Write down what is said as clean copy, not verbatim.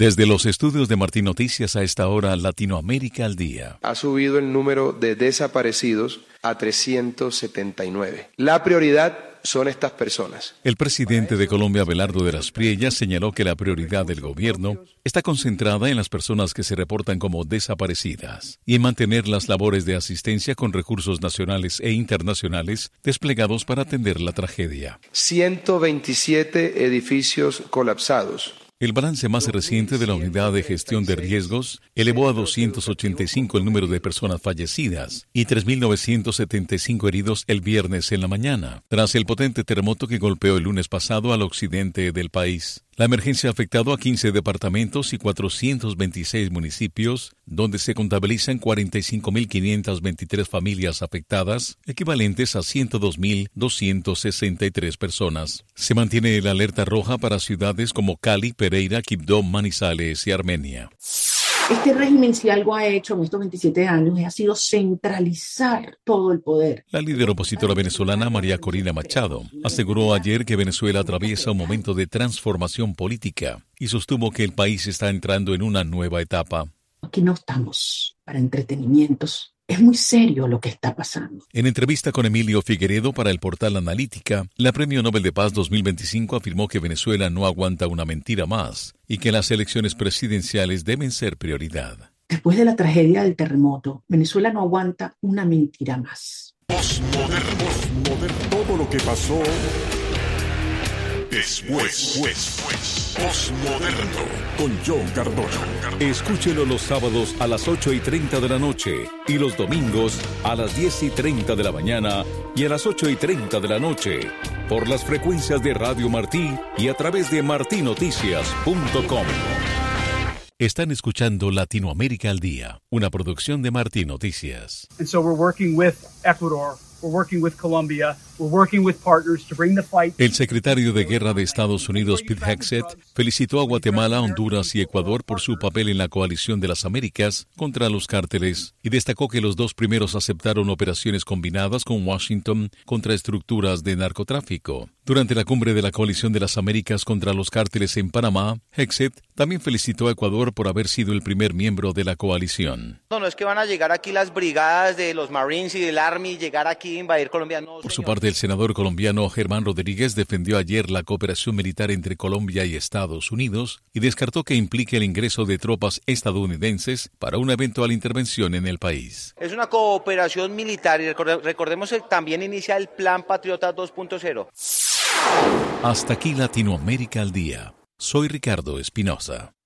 Desde los estudios de Martín Noticias a esta hora, Latinoamérica al día. Ha subido el número de desaparecidos a 379. La prioridad son estas personas. El presidente de Colombia, Abelardo de las Priellas, señaló que la prioridad del gobierno está concentrada en las personas que se reportan como desaparecidas y en mantener las labores de asistencia con recursos nacionales e internacionales desplegados para atender la tragedia. 127 edificios colapsados. El balance más reciente de la Unidad de Gestión de Riesgos elevó a 285 el número de personas fallecidas y 3.975 heridos el viernes en la mañana, tras el potente terremoto que golpeó el lunes pasado al occidente del país. La emergencia ha afectado a 15 departamentos y 426 municipios, donde se contabilizan 45.523 familias afectadas, equivalentes a 102.263 personas. Se mantiene la alerta roja para ciudades como Cali, Pereira, Quibdó, Manizales y Armenia. Este régimen, si algo ha hecho en estos 27 años, ha sido centralizar todo el poder. La líder opositora venezolana María Corina Machado aseguró ayer que Venezuela atraviesa un momento de transformación política y sostuvo que el país está entrando en una nueva etapa. Aquí no estamos para entretenimientos. Es muy serio lo que está pasando. En entrevista con Emilio Figueredo para el portal Analítica, la Premio Nobel de Paz 2025 afirmó que Venezuela no aguanta una mentira más y que las elecciones presidenciales deben ser prioridad. Después de la tragedia del terremoto, Venezuela no aguanta una mentira más. Postmoderno. Todo lo que pasó después. Postmoderno con John Cardona. Escúchelo los sábados a las 8:30 de la noche y los domingos a las 10:30 de la mañana y a las 8:30 de la noche por las frecuencias de Radio Martí y a través de martinoticias.com. Están escuchando Latinoamérica al Día, una producción de Martín Noticias. And so we're working with Ecuador. We're working with Colombia. We're working with partners to bring the fight. El secretario de Guerra de Estados Unidos, Pete Hegseth, felicitó a Guatemala, Honduras y Ecuador por su papel en la coalición de las Américas contra los cárteles y destacó que los dos primeros aceptaron operaciones combinadas con Washington contra estructuras de narcotráfico. Durante la cumbre de la coalición de las Américas contra los cárteles en Panamá, Hegseth también felicitó a Ecuador por haber sido el primer miembro de la coalición. No es que van a llegar aquí las brigadas de los Marines y del Army, llegar aquí a invadir Colombia. No, por su parte, el senador colombiano Germán Rodríguez defendió ayer la cooperación militar entre Colombia y Estados Unidos y descartó que implique el ingreso de tropas estadounidenses para una eventual intervención en el país. Es una cooperación militar y recordemos que también inicia el Plan Patriota 2.0. Hasta aquí Latinoamérica al Día. Soy Ricardo Espinosa.